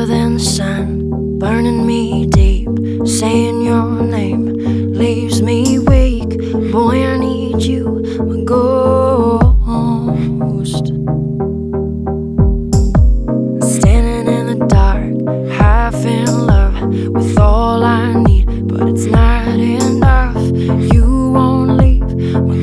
hotter than the sun, burning me deep. Saying your name leaves me weak. Boy, I need you, my ghost. Standing in the dark, half in love with all I need, but it's not enough. You won't leave, my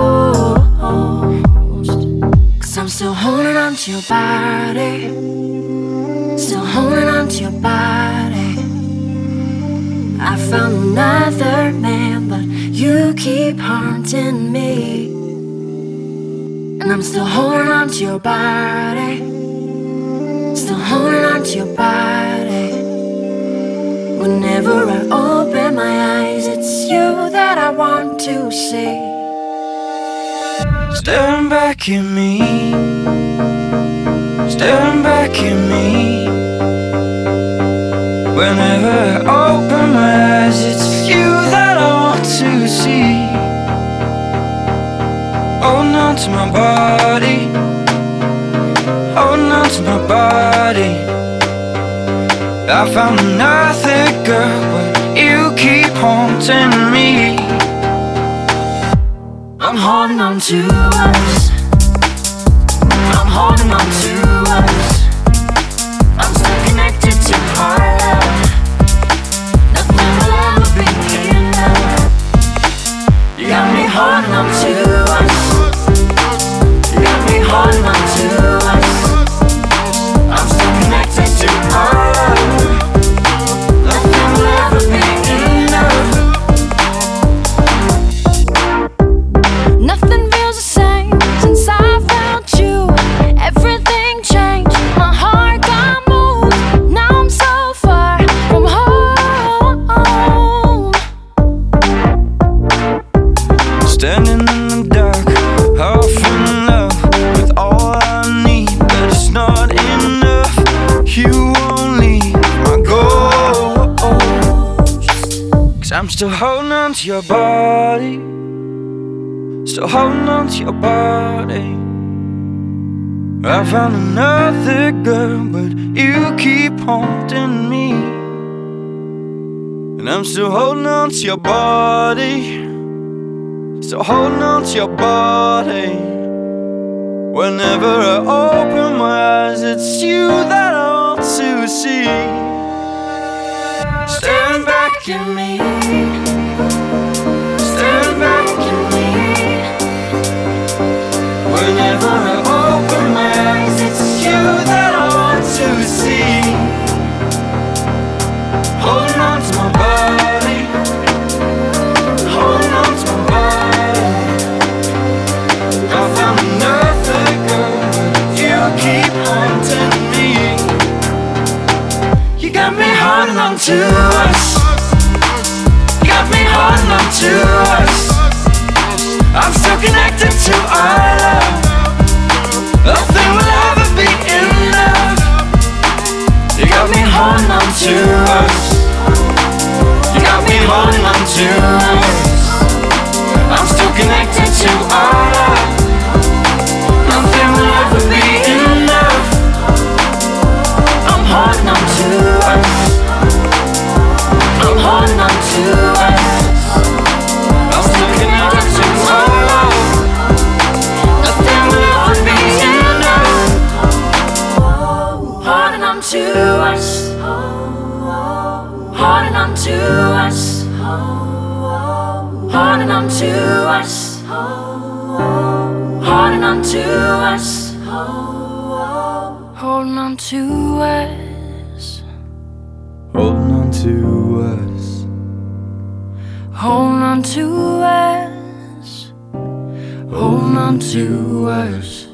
ghost. 'Cause I'm still holding on to your body, still holding on to your body. I found another man, but you keep haunting me. And I'm still holding on to your body, still holding on to your body. Whenever I open my eyes, it's you that I want to see. Staring back at me, staring back at me. Whenever I open my eyes, it's you that I want to see. Holding on to my body, holding on to my body. I found another girl, but you keep haunting me. I'm holding on to us, I'm holding on to us. I'm still connected to our love. Nothing will ever be enough. You got me holding on to us, you got me holding on to us. I'm still connected to our love. Nothing will ever be enough. Nothing feels the same since I found you. Everything changed, my heart got moved. Now I'm so far from home. Standing in the dark, half in love with all I need, but it's not enough. You won't leave my ghost. 'Cause I'm still holding on to your body, still holding on to your body. I found another girl, but you keep haunting me. And I'm still holding on to your body, still holding on to your body. Whenever I open my eyes, it's you that I want to see. Staring back at me, staring back at me. Whenever I open my eyes, it's you that I want to see. Holding on to my body, holding on to my body. I found another girl, but you keep haunting me. You got me holding on to us, you got me holding on to us. I'm still connected to our love. Nothing will ever be enough. You got me holding on to us, you got me holding on to us. I'm still connected to our love. Nothing will ever be enough. I'm holding on to us, I'm holding on to us. I'm still connected to our love. Nothing will ever be enough. Holding on to us, holding on to us, holding on to us, holding on to us, holding on to us, Holding on to us, holding on to us, holding on to us.